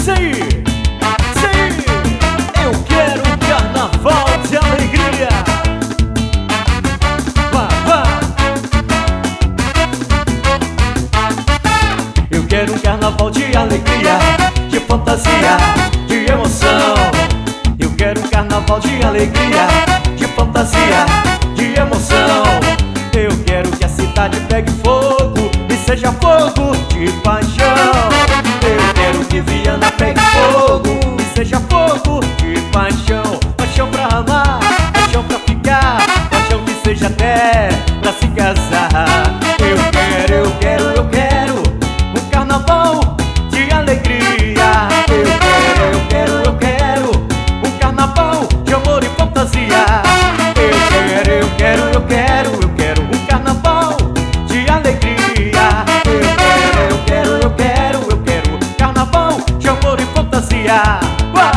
Sim, sim, eu quero um carnaval de alegria. Vá, vá. Eu quero um carnaval de alegria, de fantasia, de emoção. Eu quero um carnaval de alegria, de fantasia, de emoção. Eu quero que a cidade pegue fogo e seja fogo de paixão. Eu quero que Viana pegue fogo e seja fogo de paixão. Paixão pra amar, paixão pra ficar, paixão que seja até pra se casar. Eu quero um carnaval de alegria. Eu quero um carnaval de amor e fantasia. Eu quero um carnaval de alegria. Eu quero carnaval de amor e fantasia. Uau!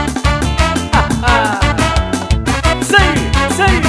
Sei.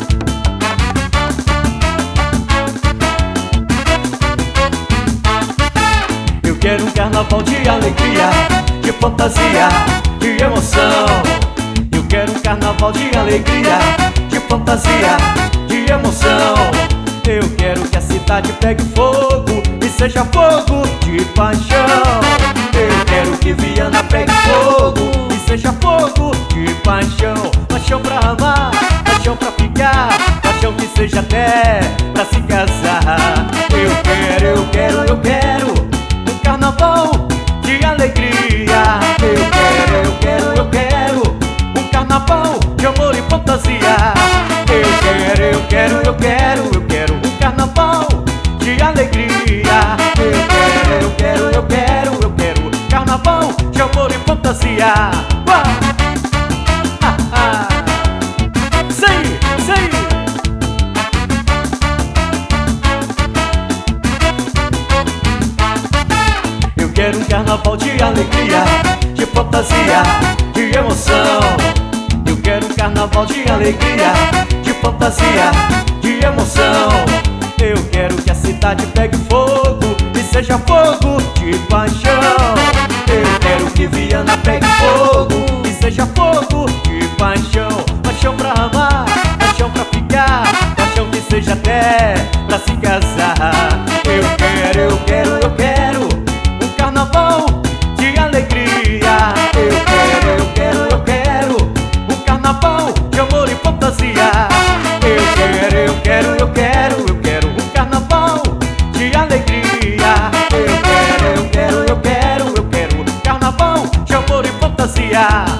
Eu quero um carnaval de alegria, de fantasia, de emoção. Eu quero um carnaval de alegria, de fantasia, de emoção. Eu quero que a cidade pegue fogo e seja fogo de paixão. Eu quero que Viana pegue fogo e seja fogo de paixão. Paixão pra amar, paixão pra ficar, paixão que seja até pra se casar. Eu quero um carnaval de alegria. Eu quero um carnaval de amor e fantasia. Eu quero um carnaval de alegria. Eu quero carnaval de amor e fantasia. Uau! Sei. Eu quero um carnaval de alegria, de fantasia, de emoção. Eu quero um carnaval de alegria, de fantasia, de emoção. Eu quero que a cidade pegue fogo e seja fogo de paixão. Eu quero que Viana pegue fogo e seja fogo de paixão. Paixão pra amar, paixão pra ficar, paixão que seja até pra se casar. Eu quero um carnaval de alegria. Eu quero um carnaval de amor e fantasia. Eu quero um carnaval de alegria. Eu quero carnaval de amor e fantasia.